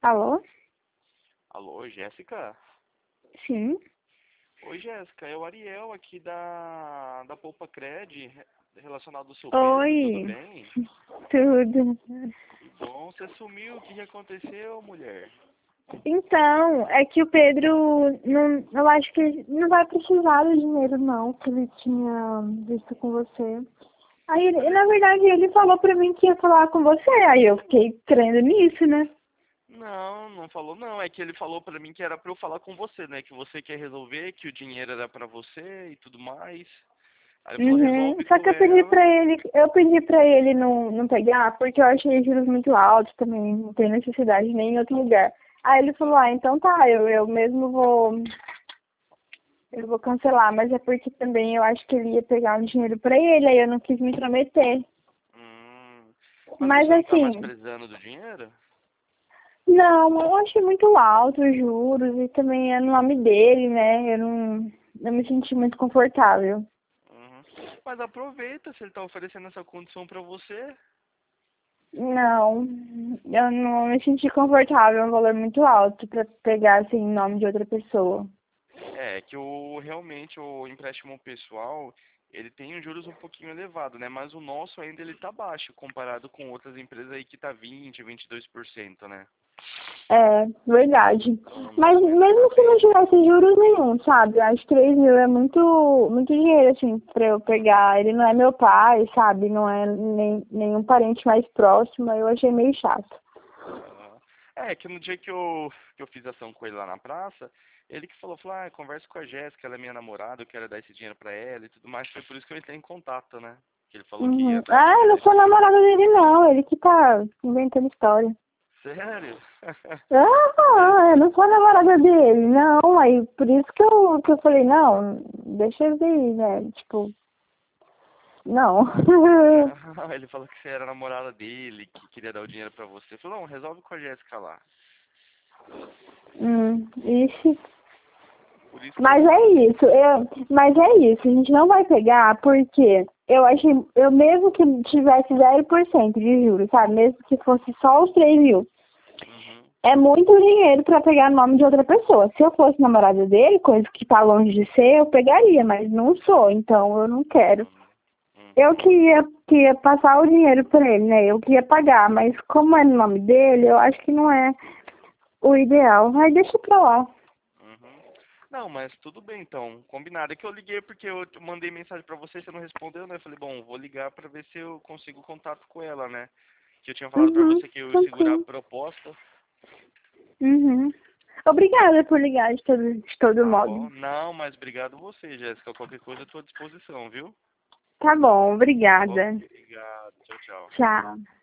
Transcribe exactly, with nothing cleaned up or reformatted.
Alô? Alô, Jéssica? Sim. Oi, Jéssica, é o Ariel aqui da, da Poupa Cred, relacionado ao seu Pedro, tudo Oi. bem? Tudo. Tudo bom? Você sumiu, o que que aconteceu, mulher? Então, é que o Pedro, não, eu acho que ele não vai precisar do dinheiro não, que ele tinha visto com você. Aí, ele, na verdade, ele falou pra mim que ia falar com você, aí eu fiquei crendo nisso, né? Não, não falou não, é que ele falou pra mim que era pra eu falar com você, né, que você quer resolver, que o dinheiro era pra você e tudo mais. Aí ele falou, Uhum. resolve Só que com eu pedi ela. pra ele, eu pedi pra ele não, não pegar, porque eu achei juros muito altos também, não tem necessidade nem em outro lugar. Aí ele falou, ah, então tá, eu, eu mesmo vou, eu vou cancelar, mas é porque também eu acho que ele ia pegar um dinheiro pra ele, aí eu não quis me intrometer. Hum, mas Mas você não tá mais assim, precisando do dinheiro? não, eu achei muito alto os juros e também é no nome dele, né? Eu não, não me senti muito confortável. Uhum. Mas aproveita se ele tá oferecendo essa condição pra você. Não, eu não me senti confortável, é um valor muito alto pra pegar assim em nome de outra pessoa. É, que o realmente o empréstimo pessoal, ele tem um juros um pouquinho elevado, né? Mas o nosso ainda ele tá baixo comparado com outras empresas aí que tá vinte, vinte e dois por cento, né? É, verdade. Então o Mas nosso ainda mesmo se não compensa. tivesse juros nenhum, sabe? Eu acho que três mil é muito, muito dinheiro, assim, pra eu pegar. Ele não é meu pai, sabe? Não é nem, nenhum parente mais próximo. Eu achei meio chato. Ah, é, que no dia que eu, que eu fiz ação com ele lá na praça, ele que falou, falou, ah, conversa com a Jéssica, ela é minha namorada, eu quero dar esse dinheiro pra ela e tudo mais. Foi por isso que eu entrei em contato, né? Que ele falou que ia Uhum. dar Ah, eu dinheiro não esse sou dia pra namorada você. dele, não. Ele que tá inventando história. Sério? Ele, Ah, eu não sou namorada dele, não. Aí por isso que eu, que eu falei, não, deixa eu ver, né? Tipo, não. não, ele falou que você era namorada dele, que queria dar o dinheiro pra você. Falou, não, resolve com a Jéssica lá. hum, ixi. Por isso que eu Mas é falei. isso, eu, mas é isso, a gente não vai pegar porque eu achei, eu mesmo que tivesse zero por cento de juros, sabe? Mesmo que fosse só os três mil, Uhum, é muito dinheiro pra pegar o nome de outra pessoa. Se eu fosse namorada dele, coisa que tá longe de ser, eu pegaria, mas não sou, então eu não quero. uhum, Eu uhum, que ia, que ia passar o dinheiro pra ele, né? Eu que ia pagar, mas como é no nome dele, eu acho que não é o ideal. Aí deixa pra lá. uhum. Não, mas tudo bem então, combinado. É que eu liguei porque eu te- mandei mensagem pra você, você não respondeu, né? Eu falei, bom, vou ligar pra ver se eu consigo contato com ela, né? Que eu tinha falado pra Uhum, você que eu ia segurar a tranquilo. proposta. Uhum. Obrigada por ligar de todo, de todo Tá modo. bom? Não, mas obrigado você, Jéssica. Qualquer coisa eu tô à disposição, viu? Tá bom, Tá bom? obrigada. Obrigado. Tchau, tchau. Tchau.